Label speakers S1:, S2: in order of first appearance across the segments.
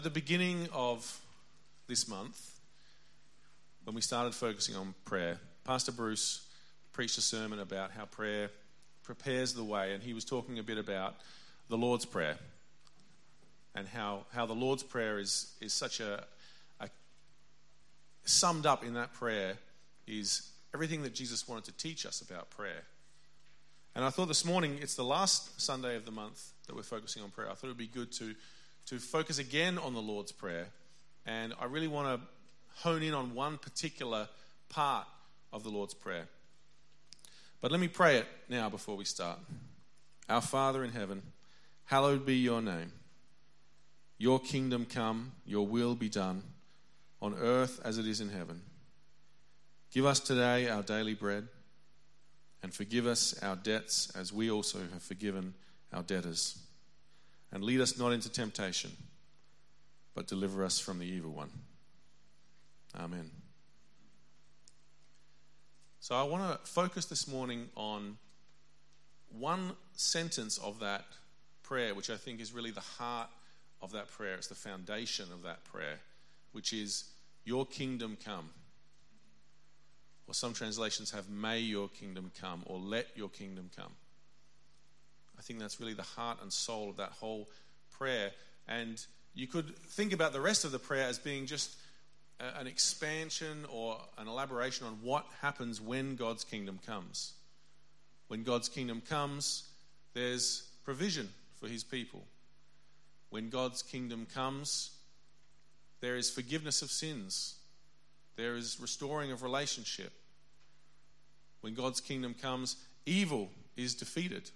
S1: At the beginning of this month, when we started focusing on prayer, Pastor Bruce preached a sermon about how prayer prepares the way, and he was talking a bit about the Lord's Prayer and how the Lord's Prayer is such a summed up in that prayer is everything that Jesus wanted to teach us about prayer. And I thought this morning, it's the last Sunday of the month that we're focusing on prayer. I thought it would be good to focus again on the Lord's Prayer. And I really want to hone in on one particular part of the Lord's Prayer. But let me pray it now before we start. Our Father in heaven, hallowed be your name. Your kingdom come, your will be done, on earth as it is in heaven. Give us today our daily bread, and forgive us our debts as we also have forgiven our debtors. And lead us not into temptation, but deliver us from the evil one. Amen. So I want to focus this morning on one sentence of that prayer, which I think is really the heart of that prayer. It's the foundation of that prayer, which is, your kingdom come. Or some translations have, may your kingdom come, or let your kingdom come. I think that's really the heart and soul of that whole prayer. And you could think about the rest of the prayer as being just an expansion or an elaboration on what happens when God's kingdom comes. When God's kingdom comes, there's provision for his people. When God's kingdom comes, there is forgiveness of sins. There is restoring of relationship. When God's kingdom comes, evil is defeated.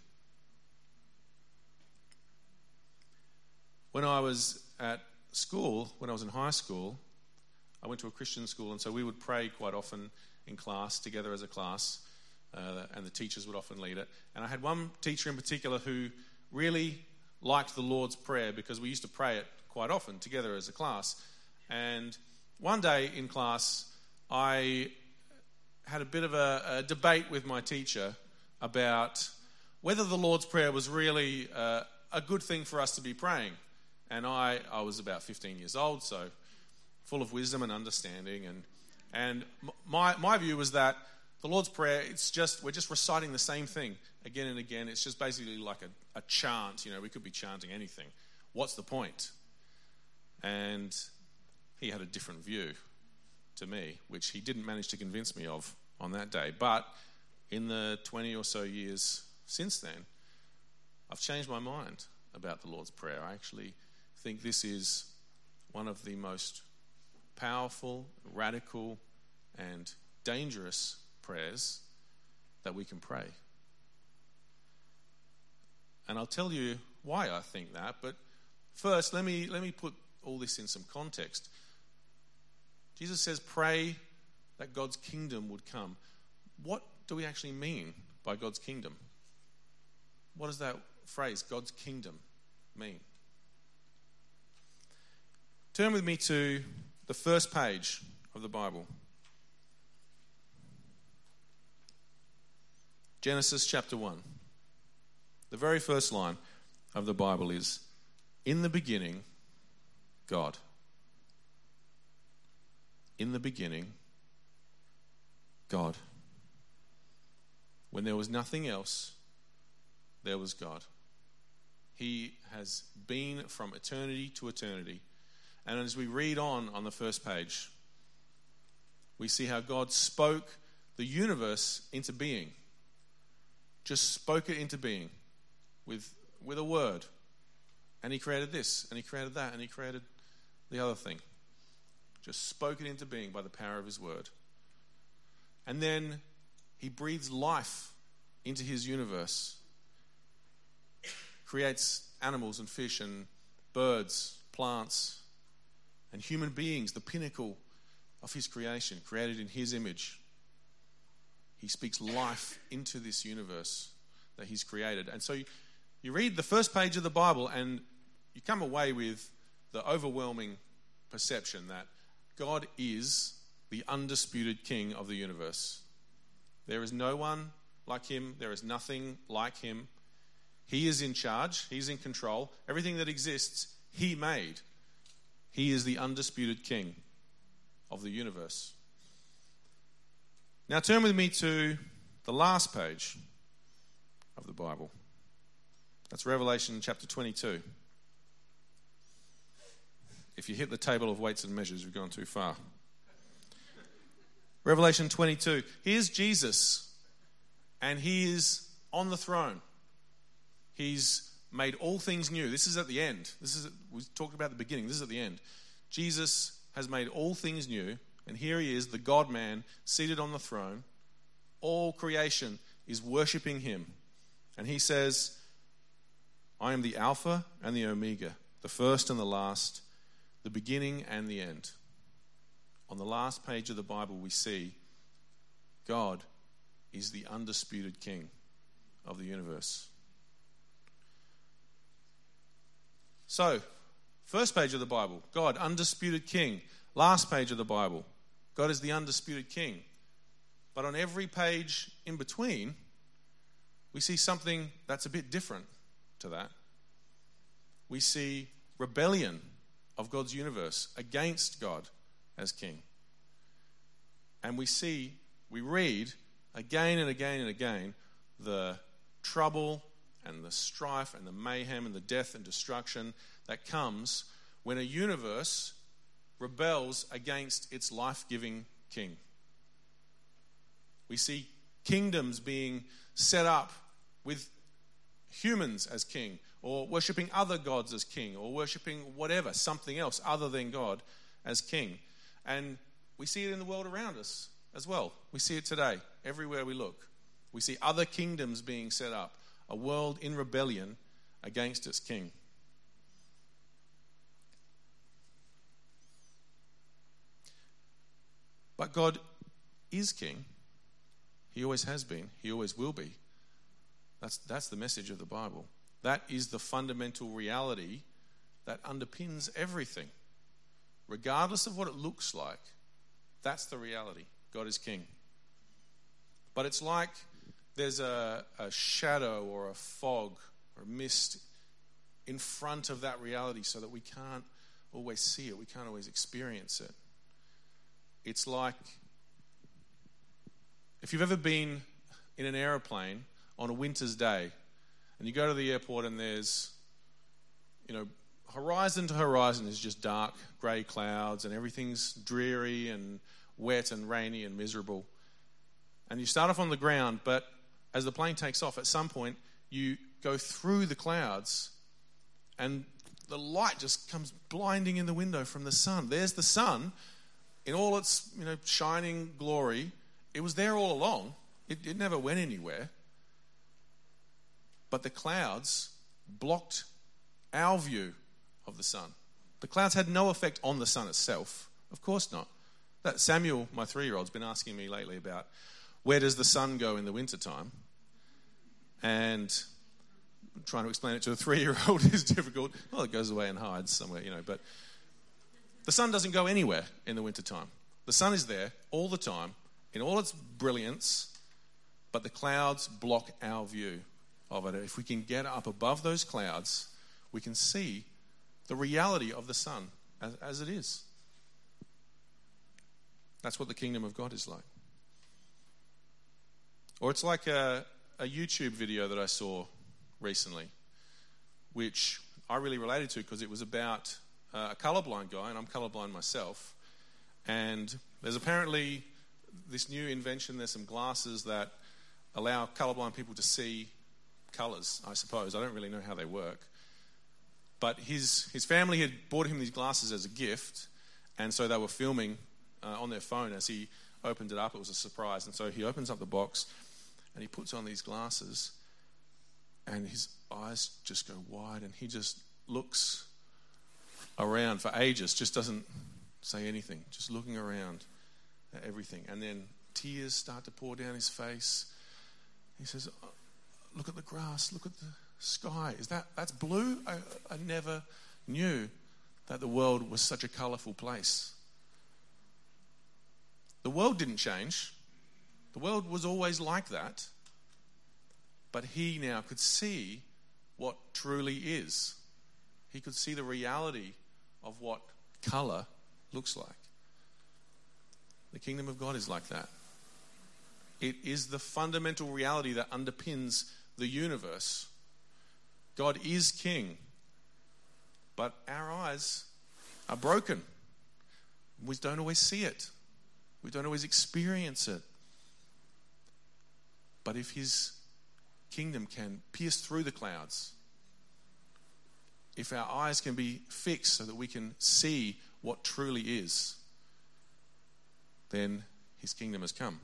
S1: When I was at school, when I was in high school, I went to a Christian school, and so we would pray quite often in class, together as a class, and the teachers would often lead it. And I had one teacher in particular who really liked the Lord's Prayer because we used to pray it quite often together as a class. And one day in class, I had a bit of a debate with my teacher about whether the Lord's Prayer was really a good thing for us to be praying. And I was about 15 years old, so full of wisdom and understanding. And my view was that the Lord's Prayer, we're just reciting the same thing again and again. It's just basically like a chant. You know, we could be chanting anything. What's the point? And he had a different view to me, which he didn't manage to convince me of on that day. But in the 20 or so years since then, I've changed my mind about the Lord's Prayer. I actually think this is one of the most powerful, radical, and dangerous prayers that we can pray. And I'll tell you why I think that, but first let me put all this in some context. Jesus says, pray that God's kingdom would come. What do we actually mean by God's kingdom? What does that phrase, God's kingdom, mean? Turn with me to the first page of the Bible. Genesis chapter 1. The very first line of the Bible is, in the beginning, God. In the beginning, God. When there was nothing else, there was God. He has been from eternity to eternity. And as we read on the first page, we see how God spoke the universe into being. Just spoke it into being with a word. And he created this, and he created that, and he created the other thing. Just spoke it into being by the power of his word. And then he breathes life into his universe. Creates animals and fish and birds, plants, and human beings, the pinnacle of his creation, created in his image. He speaks life into this universe that he's created. And so you read the first page of the Bible and you come away with the overwhelming perception that God is the undisputed king of the universe. There is no one like him. There is nothing like him. He is in charge. He's in control. Everything that exists, he made. He is the undisputed king of the universe. Now turn with me to the last page of the Bible. That's Revelation chapter 22. If you hit the table of weights and measures, you've gone too far. Revelation 22. Here's Jesus, and he is on the throne. He's made all things new. This is at the end. We talked about the beginning. This is at the end. Jesus has made all things new, and here he is, the God-man, seated on the throne. All creation is worshipping him. And he says, I am the Alpha and the Omega, the first and the last, the beginning and the end. On the last page of the Bible, we see God is the undisputed king of the universe. So, first page of the Bible, God, undisputed king. Last page of the Bible, God is the undisputed king. But on every page in between, we see something that's a bit different to that. We see rebellion of God's universe against God as king. And we read again and again and again the trouble and the strife and the mayhem and the death and destruction that comes when a universe rebels against its life-giving king. We see kingdoms being set up with humans as king, or worshipping other gods as king, or worshipping whatever, something else other than God as king. And we see it in the world around us as well. We see it today, everywhere we look. We see other kingdoms being set up, a world in rebellion against its king. But God is king. He always has been. He always will be. That's the message of the Bible. That is the fundamental reality that underpins everything. Regardless of what it looks like, that's the reality. God is king. But it's like there's a shadow or a fog or a mist in front of that reality so that we can't always see it. We can't always experience it. It's like if you've ever been in an aeroplane on a winter's day and you go to the airport and there's, horizon to horizon is just dark, grey clouds and everything's dreary and wet and rainy and miserable. And you start off on the ground, but as the plane takes off, at some point you go through the clouds and the light just comes blinding in the window from the sun. There's the sun in all its shining glory. It was there all along. It never went anywhere. But the clouds blocked our view of the sun. The clouds had no effect on the sun itself. Of course not. That Samuel, my 3-year-old, has been asking me lately about where does the sun go in the wintertime? And trying to explain it to a 3-year-old is difficult. Well, it goes away and hides somewhere, but the sun doesn't go anywhere in the wintertime. The sun is there all the time in all its brilliance, but the clouds block our view of it. If we can get up above those clouds, we can see the reality of the sun as it is. That's what the kingdom of God is like. Or it's like a YouTube video that I saw recently, which I really related to because it was about a colorblind guy, and I'm colorblind myself. And there's apparently this new invention. There's some glasses that allow colorblind people to see colors, I suppose. I don't really know how they work. But his family had bought him these glasses as a gift, and so they were filming on their phone as he opened it up. It was a surprise. And so he opens up the box, and he puts on these glasses, and his eyes just go wide, and he just looks around for ages, just doesn't say anything, just looking around at everything. And then tears start to pour down his face. He says, oh, look at the grass, look at the sky. That's blue? I never knew that the world was such a colourful place. The world didn't change. The world was always like that. But he now could see what truly is. He could see the reality of what colour looks like. The kingdom of God is like that. It is the fundamental reality that underpins the universe. God is king, but our eyes are broken. We don't always see it. We don't always experience it. But if his kingdom can pierce through the clouds, if our eyes can be fixed so that we can see what truly is, then his kingdom has come.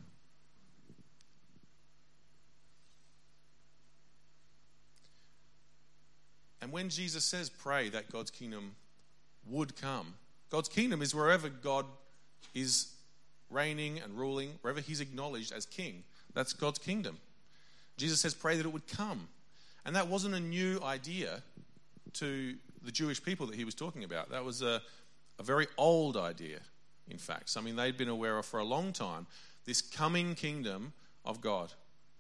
S1: And when Jesus says pray that God's kingdom would come, God's kingdom is wherever God is reigning and ruling, wherever he's acknowledged as king. That's God's kingdom. Jesus says pray that it would come. And that wasn't a new idea to the Jewish people that he was talking about. That was a very old idea, in fact. Something they'd been aware of for a long time. This coming kingdom of God.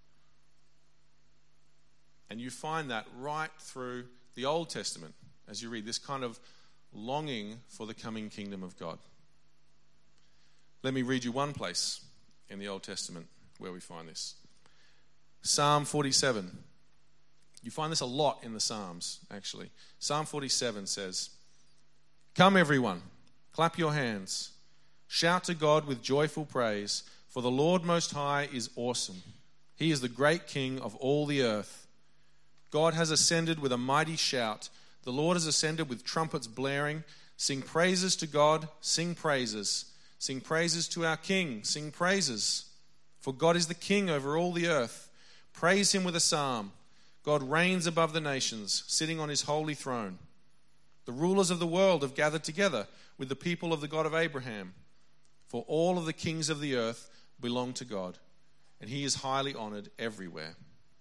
S1: And you find that right through the Old Testament as you read this kind of longing for the coming kingdom of God. Let me read you one place in the Old Testament where we find this. Psalm 47. You find this a lot in the Psalms, actually. Psalm 47 says, "Come everyone, clap your hands. Shout to God with joyful praise, for the Lord Most High is awesome. He is the great King of all the earth. God has ascended with a mighty shout. The Lord has ascended with trumpets blaring. Sing praises to God, sing praises. Sing praises to our King, sing praises. For God is the King over all the earth. Praise him with a psalm. God reigns above the nations, sitting on his holy throne. The rulers of the world have gathered together with the people of the God of Abraham. For all of the kings of the earth belong to God, and he is highly honored everywhere."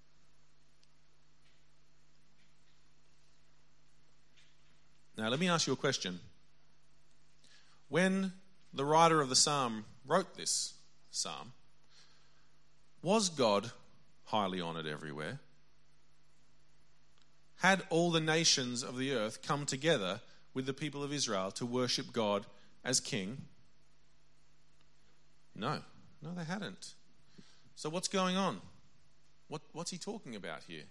S1: Now, let me ask you a question. When the writer of the psalm wrote this psalm, was God highly honored everywhere? Had all the nations of the earth come together with the people of Israel to worship God as king? No, they hadn't. So what's going on? What's he talking about here?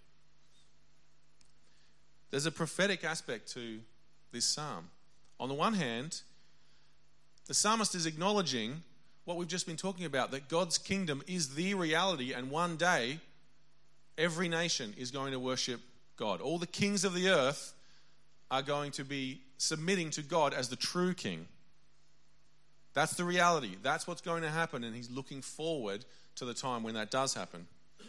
S1: There's a prophetic aspect to this psalm. On the one hand, the psalmist is acknowledging what we've just been talking about, that God's kingdom is the reality, and one day every nation is going to worship God. All the kings of the earth are going to be submitting to God as the true king. That's the reality. That's what's going to happen, and he's looking forward to the time when that does happen.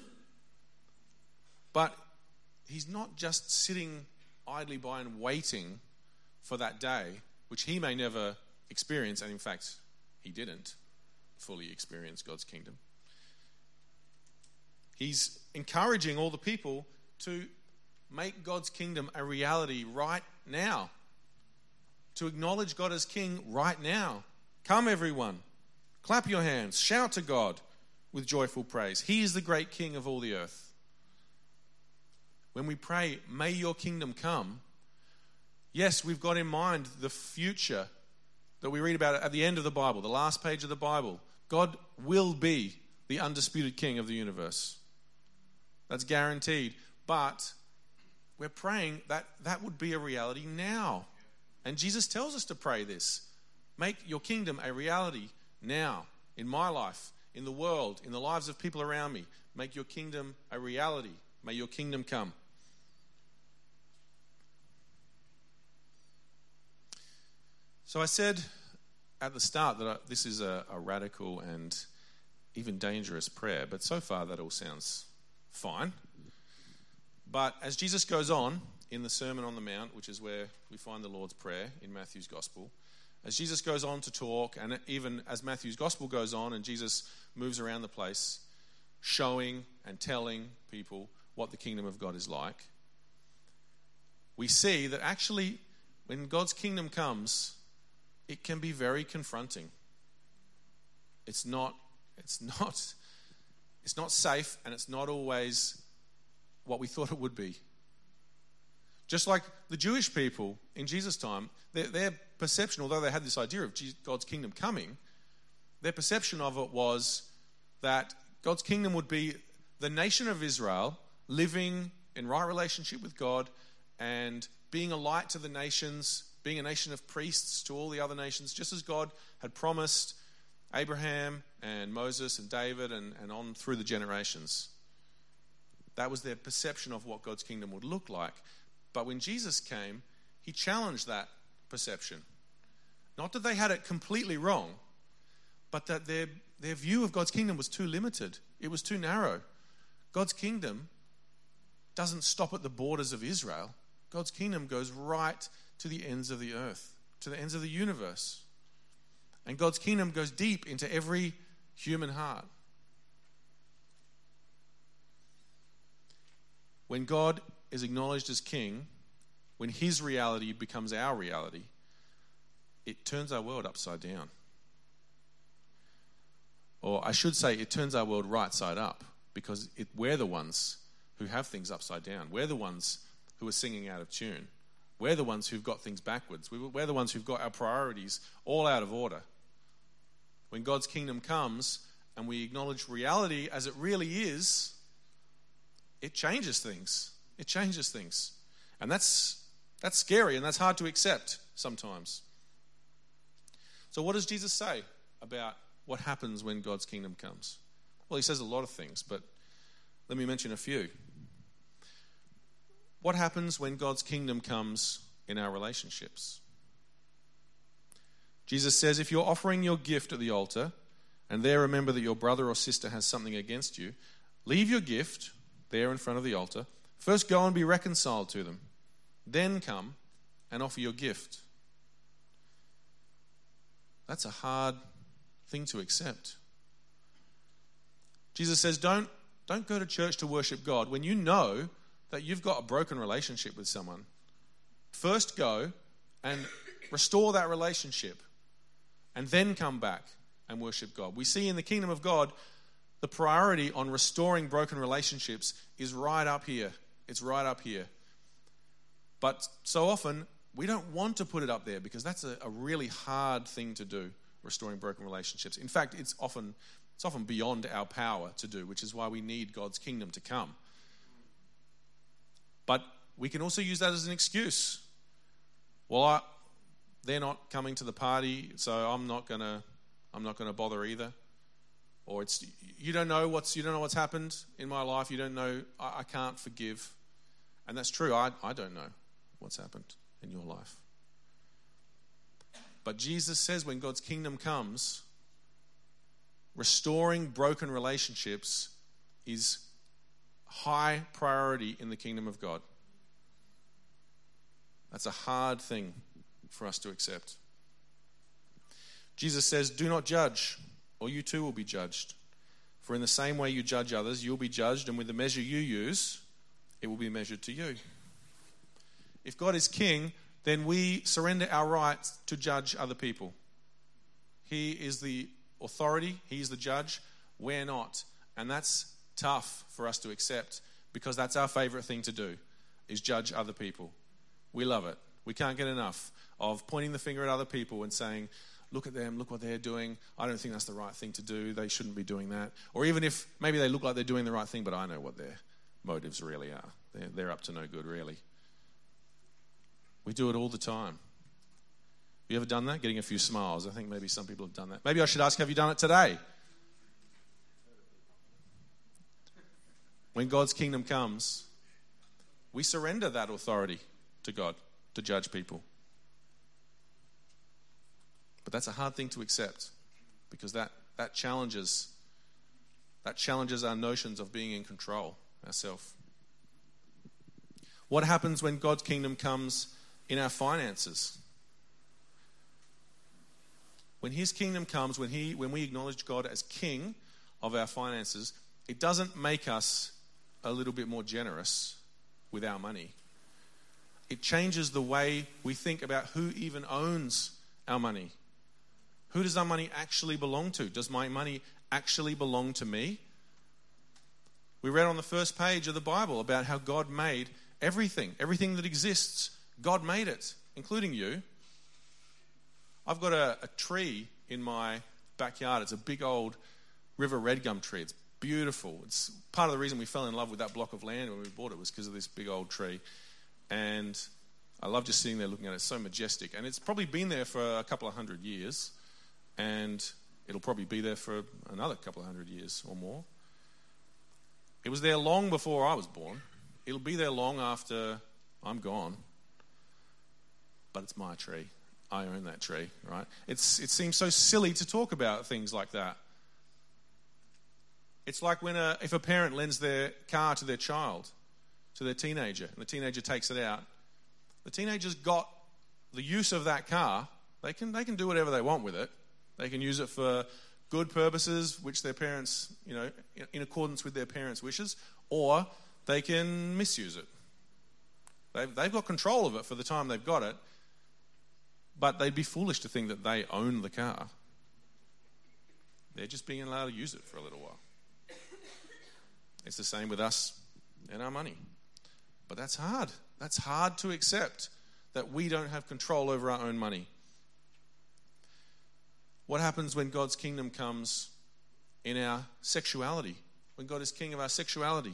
S1: But he's not just sitting idly by and waiting for that day, which he may never experience, and in fact, he didn't fully experience God's kingdom. He's encouraging all the people to make God's kingdom a reality right now, to acknowledge God as king right now. Come everyone, clap your hands, shout to God with joyful praise. He is the great King of all the earth. When we pray, may your kingdom come, yes, we've got in mind the future that we read about at the end of the Bible, the last page of the Bible. God will be the undisputed king of the universe. That's guaranteed. But we're praying that that would be a reality now. And Jesus tells us to pray this. Make your kingdom a reality now, in my life, in the world, in the lives of people around me. Make your kingdom a reality. May your kingdom come. So I said at the start that this is a radical and even dangerous prayer, but so far that all sounds fine. But as Jesus goes on in the Sermon on the Mount, which is where we find the Lord's Prayer in Matthew's Gospel, as Jesus goes on to talk, and even as Matthew's Gospel goes on and Jesus moves around the place, showing and telling people what the kingdom of God is like, we see that actually when God's kingdom comes, it can be very confronting. It's not safe, and it's not always what we thought it would be. Just like the Jewish people in Jesus' time, their perception, although they had this idea of God's kingdom coming, their perception of it was that God's kingdom would be the nation of Israel living in right relationship with God and being a light to the nations, being a nation of priests to all the other nations, just as God had promised Abraham and Moses and David and on through the generations. That was their perception of what God's kingdom would look like. But when Jesus came, he challenged that perception. Not that they had it completely wrong, but that their view of God's kingdom was too limited. It was too narrow. God's kingdom doesn't stop at the borders of Israel. God's kingdom goes right to the ends of the earth, to the ends of the universe. And God's kingdom goes deep into every human heart. When God is acknowledged as king, when his reality becomes our reality, it turns our world upside down. Or I should say, it turns our world right side up, because we're the ones who have things upside down. We're the ones who are singing out of tune. We're the ones who've got things backwards. We're the ones who've got our priorities all out of order. When God's kingdom comes and we acknowledge reality as it really is, it changes things. It changes things. And that's scary, and that's hard to accept sometimes. So what does Jesus say about what happens when God's kingdom comes? Well, he says a lot of things, but let me mention a few. What happens when God's kingdom comes in our relationships? Jesus says, if you're offering your gift at the altar and there remember that your brother or sister has something against you, leave your gift there in front of the altar. First go and be reconciled to them. Then come and offer your gift. That's a hard thing to accept. Jesus says, don't go to church to worship God when you know that you've got a broken relationship with someone. First go and restore that relationship, and then come back and worship God. We see in the kingdom of God, the priority on restoring broken relationships is right up here. It's right up here. But so often, we don't want to put it up there because that's a really hard thing to do, restoring broken relationships. In fact, it's often beyond our power to do, which is why we need God's kingdom to come. But we can also use that as an excuse. Well, they're not coming to the party, so I'm not gonna bother either. Or it's you don't know what's happened in my life. You don't know. I can't forgive, and that's true. I don't know what's happened in your life. But Jesus says when God's kingdom comes, restoring broken relationships is high priority in the kingdom of God. That's a hard thing for us to accept. Jesus says, do not judge, or you too will be judged. For in the same way you judge others, you'll be judged, and with the measure you use, it will be measured to you. If God is king, then we surrender our right to judge other people. He is the authority, he's the judge, we're not. And that's tough for us to accept, because that's our favorite thing to do, is judge other people. We love it. We can't get enough of pointing the finger at other people and saying, look at them, look what they're doing. I don't think that's the right thing to do. They shouldn't be doing that. Or even if maybe they look like they're doing the right thing, but I know what their motives really are. They're up to no good, really. We do it all the time. Have you ever done that? Getting a few smiles. I think maybe some people have done that. Maybe I should ask, have you done it today? When God's kingdom comes, we surrender that authority to God to judge people. But that's a hard thing to accept, because that challenges our notions of being in control ourselves. What happens when God's kingdom comes in our finances? When his kingdom comes, when we acknowledge God as king of our finances, it doesn't make us a little bit more generous with our money. It changes the way we think about who even owns our money. Who does our money actually belong to? Does my money actually belong to me? We read on the first page of the Bible about how God made Everything that exists, God made it, including you. I've got a tree in my backyard. It's a big old river red gum tree. It's beautiful. It's part of the reason we fell in love with that block of land when we bought it was because of this big old tree. And I love just sitting there looking at it. It's so majestic. And it's probably been there for a couple of 100 years. And it'll probably be there for another couple of 100 years or more. It was there long before I was born. It'll be there long after I'm gone. But it's my tree. I own that tree, right? It seems so silly to talk about things like that. It's like if a parent lends their car to their child, to their teenager, and the teenager takes it out. The teenager's got the use of that car. They can do whatever they want with it. They can use it for good purposes, which their parents, in accordance with their parents' wishes, or they can misuse it. They've got control of it for the time they've got it, but they'd be foolish to think that they own the car. They're just being allowed to use it for a little while. It's the same with us and our money. But that's hard. That's hard to accept, that we don't have control over our own money. What happens when God's kingdom comes in our sexuality? When God is king of our sexuality?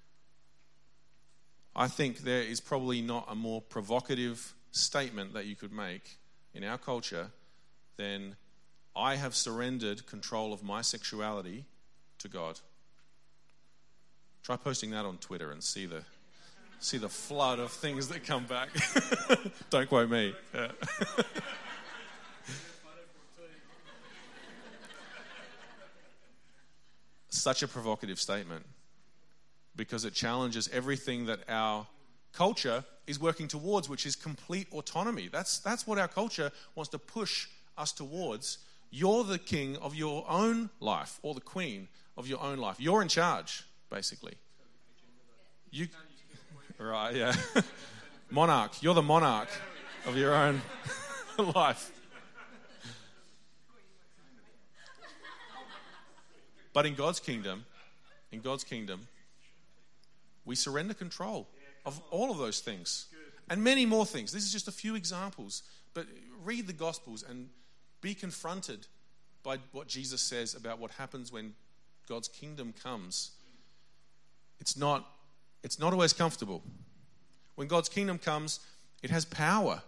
S1: I think there is probably not a more provocative statement that you could make in our culture than, I have surrendered control of my sexuality to God. Try posting that on Twitter and see the flood of things that come back. Don't quote me. Yeah. Such a provocative statement, because it challenges everything that our culture is working towards, which is complete autonomy. That's what our culture wants to push us towards. You're the king of your own life, or the queen of your own life. You're in charge, basically. Right, yeah. Monarch. You're the monarch of your own life. But in God's kingdom, we surrender control of all of those things and many more things. This is just a few examples, but read the Gospels and be confronted by what Jesus says about what happens when God's kingdom comes. It's not always comfortable. When God's kingdom comes, it has power.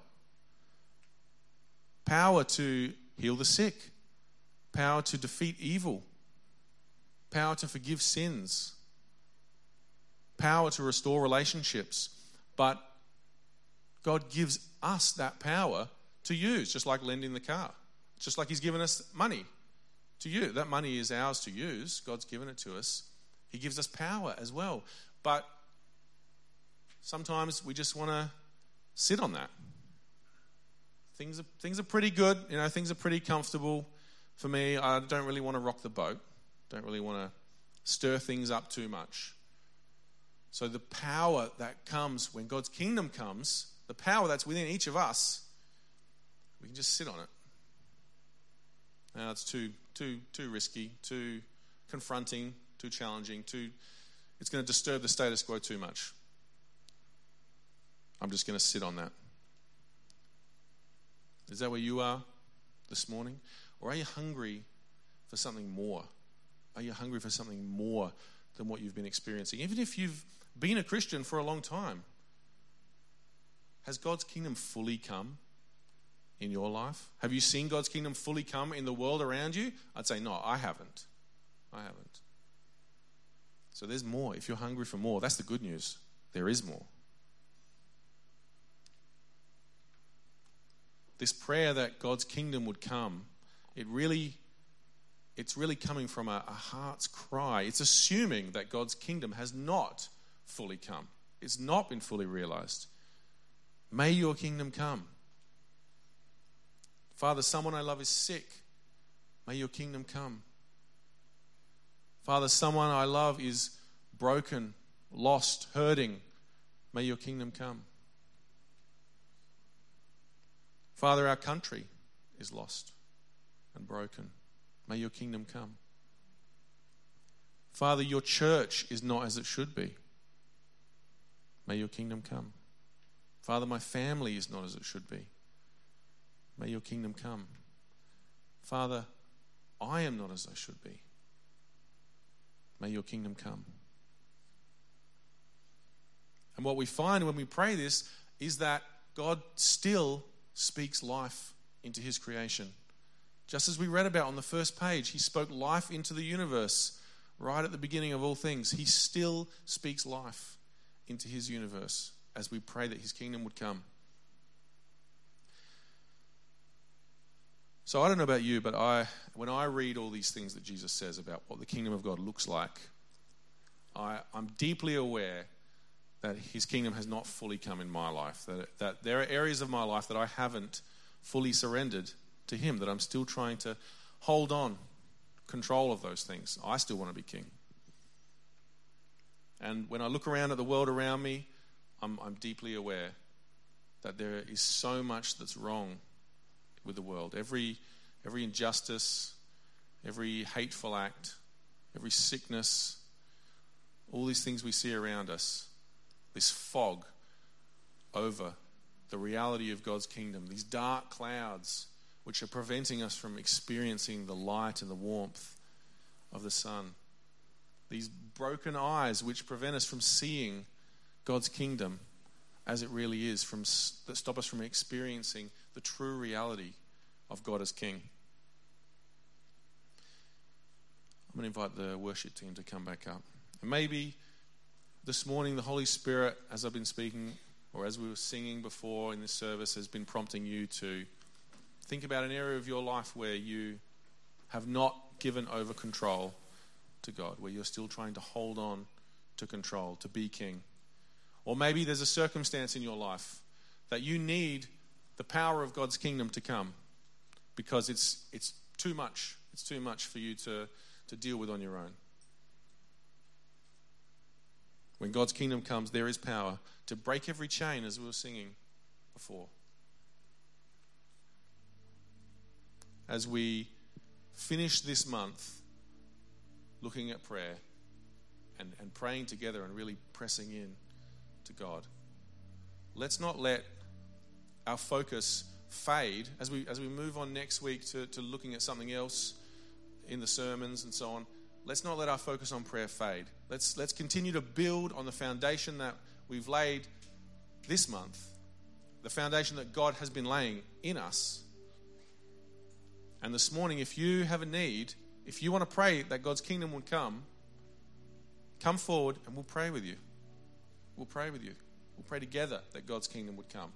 S1: Power to heal the sick, power to defeat evil, power to forgive sins, power to restore relationships. But God gives us that power to use, just like lending the car. Just like he's given us money to use. That money is ours to use. God's given it to us. He gives us power as well. But sometimes we just want to sit on that. Things are pretty good. Things are pretty comfortable for me. I don't really want to rock the boat. Don't really want to stir things up too much. So the power that comes when God's kingdom comes, the power that's within each of us, we can just sit on it. Now it's too risky, too confronting, too challenging, it's going to disturb the status quo too much. I'm just going to sit on that. Is that where you are this morning? Or are you hungry for something more? Are you hungry for something more than what you've been experiencing? Even if you've been a Christian for a long time, has God's kingdom fully come in your life? Have you seen God's kingdom fully come in the world around you? I'd say no, I haven't. So there's more. If you're hungry for more, that's the good news. There is more. This prayer that God's kingdom would come, it's really coming from a heart's cry. It's assuming that God's kingdom has not fully come. It's not been fully realized. May your kingdom come. Father, someone I love is sick. May your kingdom come. Father, someone I love is broken, lost, hurting. May your kingdom come. Father, our country is lost and broken. May your kingdom come. Father, your church is not as it should be. May your kingdom come. Father, my family is not as it should be. May your kingdom come. Father, I am not as I should be. May your kingdom come. And what we find when we pray this is that God still speaks life into his creation. Just as we read about on the first page, he spoke life into the universe right at the beginning of all things. He still speaks life into his universe as we pray that his kingdom would come. So I don't know about you, but when I read all these things that Jesus says about what the kingdom of God looks like, I'm deeply aware that his kingdom has not fully come in my life, that there are areas of my life that I haven't fully surrendered to him, that I'm still trying to hold on control of those things. I still want to be king. And when I look around at the world around me, I'm deeply aware that there is so much that's wrong with the world. Every injustice, every hateful act, every sickness, all these things we see around us, this fog over the reality of God's kingdom, these dark clouds which are preventing us from experiencing the light and the warmth of the sun, these broken eyes which prevent us from seeing God's kingdom as it really is, that stop us from experiencing the true reality of God as King. I'm going to invite the worship team to come back up. And maybe this morning the Holy Spirit, as I've been speaking, or as we were singing before in this service, has been prompting you to think about an area of your life where you have not given over control to God, where you're still trying to hold on to control, to be king. Or maybe there's a circumstance in your life that you need the power of God's kingdom to come because it's too much. It's too much for you to deal with on your own. When God's kingdom comes, there is power to break every chain, as we were singing before. As we finish this month looking at prayer and praying together and really pressing in to God, let's not let our focus fade as we move on next week to looking at something else in the sermons and so on. Let's not let our focus on prayer fade. Let's continue to build on the foundation that we've laid this month, the foundation that God has been laying in us. And this morning, if you have a need, if you want to pray that God's kingdom would come forward and we'll pray with you. We'll pray with you. We'll pray together that God's kingdom would come.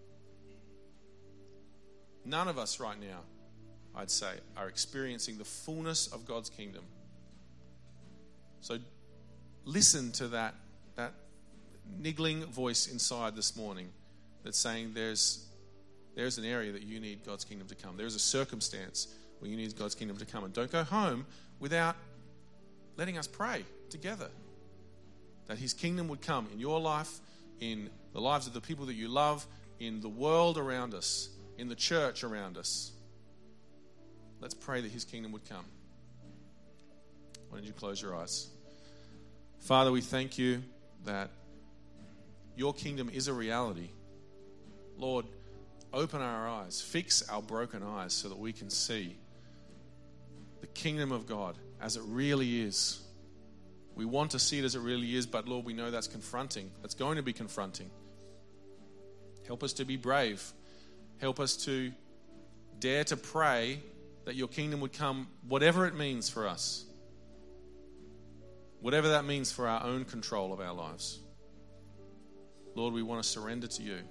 S1: None of us right now, I'd say, are experiencing the fullness of God's kingdom. So listen to that niggling voice inside this morning that's saying there's an area that you need God's kingdom to come. There's a circumstance where you need God's kingdom to come. And don't go home without letting us pray together that his kingdom would come in your life, in the lives of the people that you love, in the world around us, in the church around us. Let's pray that his kingdom would come. Why don't you close your eyes? Father, we thank you that your kingdom is a reality. Lord, open our eyes, fix our broken eyes so that we can see the kingdom of God as it really is. We want to see it as it really is, but Lord, we know that's confronting. That's going to be confronting. Help us to be brave. Help us to dare to pray that your kingdom would come, whatever it means for us. Whatever that means for our own control of our lives. Lord, we want to surrender to you.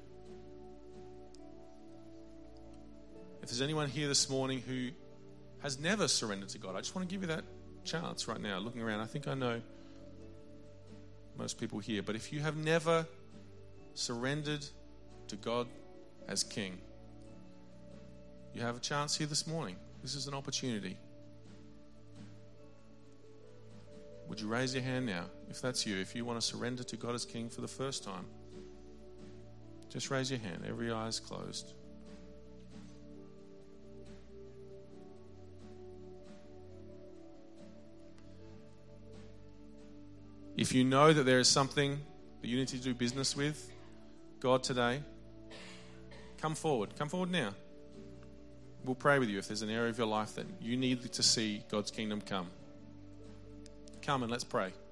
S1: If there's anyone here this morning who has never surrendered to God, I just want to give you that chance right now. Looking around, I think I know most people here. But if you have never surrendered to God as King, you have a chance here this morning. This is an opportunity. Would you raise your hand now, if that's you, if you want to surrender to God as King for the first time? Just raise your hand. Every eye is closed. If you know that there is something that you need to do business with God today, come forward. Come forward now. We'll pray with you if there's an area of your life that you need to see God's kingdom come. Come and let's pray.